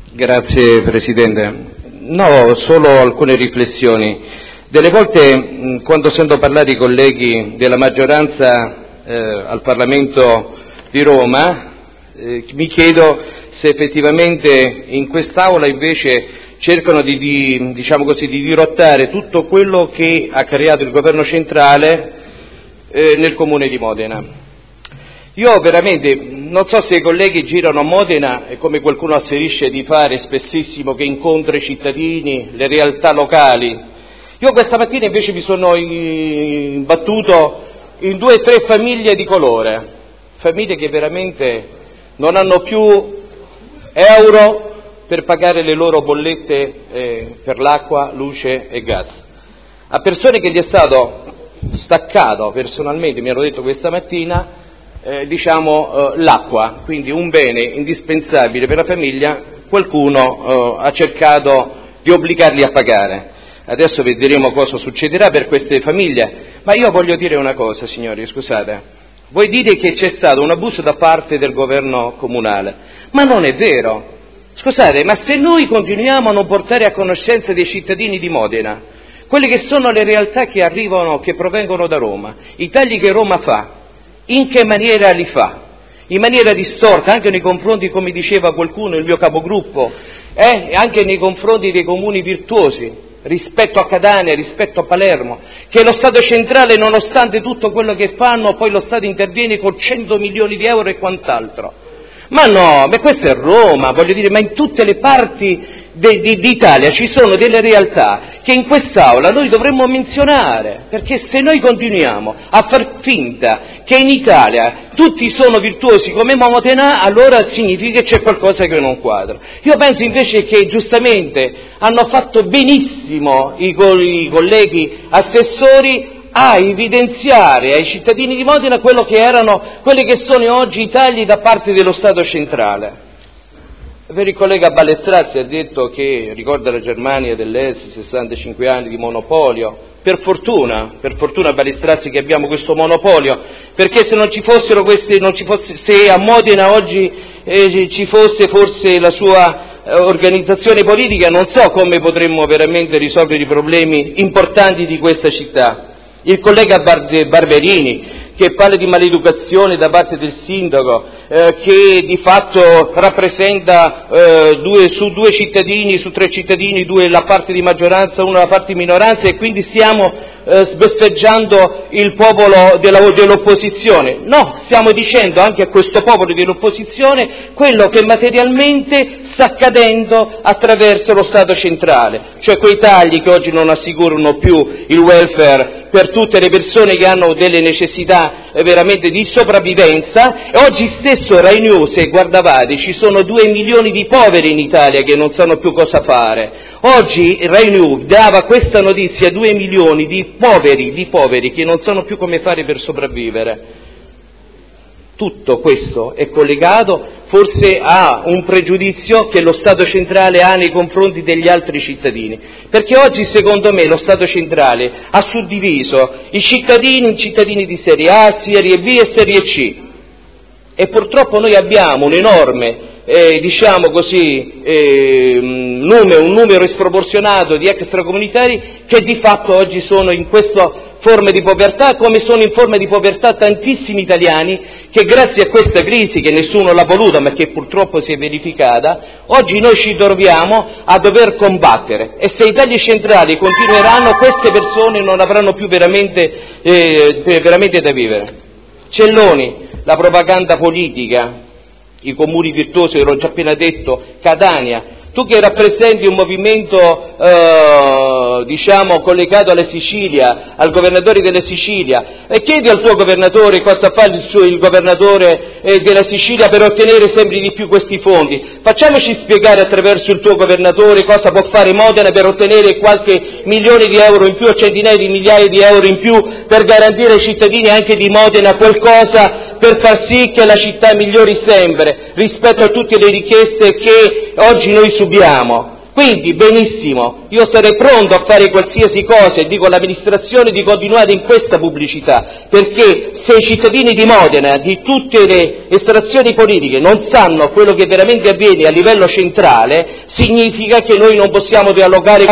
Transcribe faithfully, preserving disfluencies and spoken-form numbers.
Grazie Presidente. No, solo alcune riflessioni. Delle volte quando sento parlare i colleghi della maggioranza eh, al Parlamento di Roma eh, mi chiedo se effettivamente in quest'Aula invece cercano di, di, diciamo così, di dirottare tutto quello che ha creato il governo centrale eh, nel comune di Modena. Io veramente non so se i colleghi girano a Modena e come qualcuno asserisce di fare spessissimo che incontra i cittadini, le realtà locali. Io questa mattina invece mi sono imbattuto in due o tre famiglie di colore, famiglie che veramente non hanno più euro per pagare le loro bollette eh, per l'acqua, luce e gas. A persone che gli è stato staccato personalmente, mi hanno detto questa mattina, Eh, diciamo eh, l'acqua, quindi un bene indispensabile per la famiglia, qualcuno eh, ha cercato di obbligarli a pagare. Adesso vedremo cosa succederà per queste famiglie, ma io voglio dire una cosa, signori, scusate, voi dite che c'è stato un abuso da parte del governo comunale, ma non è vero. Scusate, ma se noi continuiamo a non portare a conoscenza dei cittadini di Modena quelle che sono le realtà che arrivano, che provengono da Roma, i tagli che Roma fa, in che maniera li fa? In maniera distorta, anche nei confronti, come diceva qualcuno, il mio capogruppo, eh, anche nei confronti dei comuni virtuosi, rispetto a Catania, rispetto a Palermo, che lo Stato centrale, nonostante tutto quello che fanno, poi lo Stato interviene con cento milioni di euro e quant'altro. Ma no, ma questa è Roma, voglio dire, ma in tutte le parti d'Italia ci sono delle realtà che in quest'Aula noi dovremmo menzionare, perché se noi continuiamo a far finta che in Italia tutti sono virtuosi come Modena, allora significa che c'è qualcosa che non quadra. Io penso invece che giustamente hanno fatto benissimo i, co- i colleghi assessori a evidenziare ai cittadini di Modena quello che erano, quelli che sono oggi i tagli da parte dello Stato centrale. Per il collega Balestrazzi ha detto che ricorda la Germania dell'Est, sessantacinque anni di monopolio. Per fortuna, per fortuna Balestrazzi che abbiamo questo monopolio, perché se non ci fossero questi, non ci fosse, se a Modena oggi eh, ci fosse forse la sua eh, organizzazione politica, non so come potremmo veramente risolvere i problemi importanti di questa città. Il collega Bar- Barberini che parla di maleducazione da parte del sindaco, eh, che di fatto rappresenta eh, due, su due cittadini, su tre cittadini, due la parte di maggioranza, una la parte di minoranza, e quindi stiamo eh, sbeffeggiando il popolo della, dell'opposizione. No, stiamo dicendo anche a questo popolo dell'opposizione quello che materialmente sta accadendo attraverso lo Stato centrale, cioè quei tagli che oggi non assicurano più il welfare per tutte le persone che hanno delle necessità veramente di sopravvivenza. E oggi stesso Rai News, e guardavate, ci sono due milioni di poveri in Italia che non sanno più cosa fare. Oggi Rai News dava questa notizia: due milioni di poveri, di poveri che non sanno più come fare per sopravvivere. Tutto questo è collegato forse a un pregiudizio che lo Stato centrale ha nei confronti degli altri cittadini, perché oggi secondo me lo Stato centrale ha suddiviso i cittadini in cittadini di serie A, serie B e serie C, e purtroppo noi abbiamo un enorme eh, diciamo così eh, numero, un numero sproporzionato di extracomunitari che di fatto oggi sono in questa forma di povertà, come sono in forma di povertà tantissimi italiani che grazie a questa crisi, che nessuno l'ha voluta ma che purtroppo si è verificata, oggi noi ci troviamo a dover combattere, e se i tagli centrali continueranno queste persone non avranno più veramente, eh, veramente da vivere. Celloni, la propaganda politica, i comuni virtuosi, l'ho già appena detto, Catania. Tu che rappresenti un movimento eh, diciamo collegato alla Sicilia, al governatore della Sicilia, e chiedi al tuo governatore cosa fa il, suo, il governatore eh, della Sicilia per ottenere sempre di più questi fondi. Facciamoci spiegare attraverso il tuo governatore cosa può fare Modena per ottenere qualche milione di euro in più o centinaia di migliaia di euro in più per garantire ai cittadini anche di Modena qualcosa, per far sì che la città migliori sempre rispetto a tutte le richieste che oggi noi subiamo. Quindi, benissimo, io sarei pronto a fare qualsiasi cosa e dico all'amministrazione di continuare in questa pubblicità, perché se i cittadini di Modena, di tutte le estrazioni politiche, non sanno quello che veramente avviene a livello centrale, significa che noi non possiamo dialogare